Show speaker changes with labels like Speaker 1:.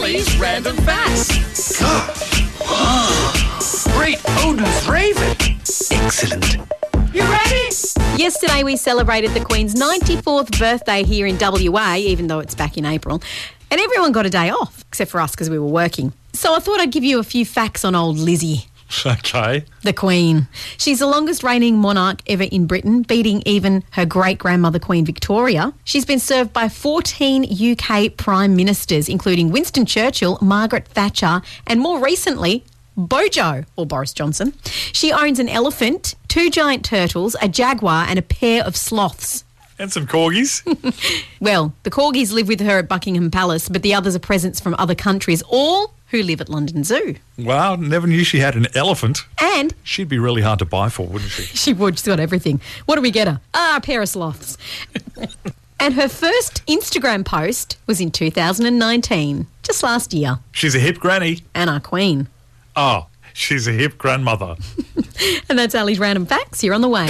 Speaker 1: Ali's Random Facts. Great Odin's Raven. Excellent. You ready?
Speaker 2: Yesterday we celebrated the Queen's 94th birthday here in WA, even though it's back in April. And everyone got a day off, except for us because we were working. So I thought I'd give you a few facts on old Lizzie.
Speaker 3: Okay.
Speaker 2: The Queen. She's the longest reigning monarch ever in Britain, beating even her great-grandmother Queen Victoria. She's been served by 14 UK Prime Ministers, including Winston Churchill, Margaret Thatcher, and more recently, Bojo, or Boris Johnson. She owns an elephant, 2 giant turtles, a jaguar and a pair of sloths.
Speaker 3: And some corgis.
Speaker 2: Well, the corgis live with her at Buckingham Palace, but the others are presents from other countries, all who live at London Zoo.
Speaker 3: Wow, never knew she had an elephant.
Speaker 2: And
Speaker 3: She'd be really hard to buy for, wouldn't she?
Speaker 2: she would. She's got everything. What do we get her? A pair of sloths. And her first Instagram post was in 2019, just last year.
Speaker 3: She's a hip granny.
Speaker 2: And our Queen.
Speaker 3: Oh, she's a hip grandmother.
Speaker 2: And that's Ali's Random Facts. You're on the way.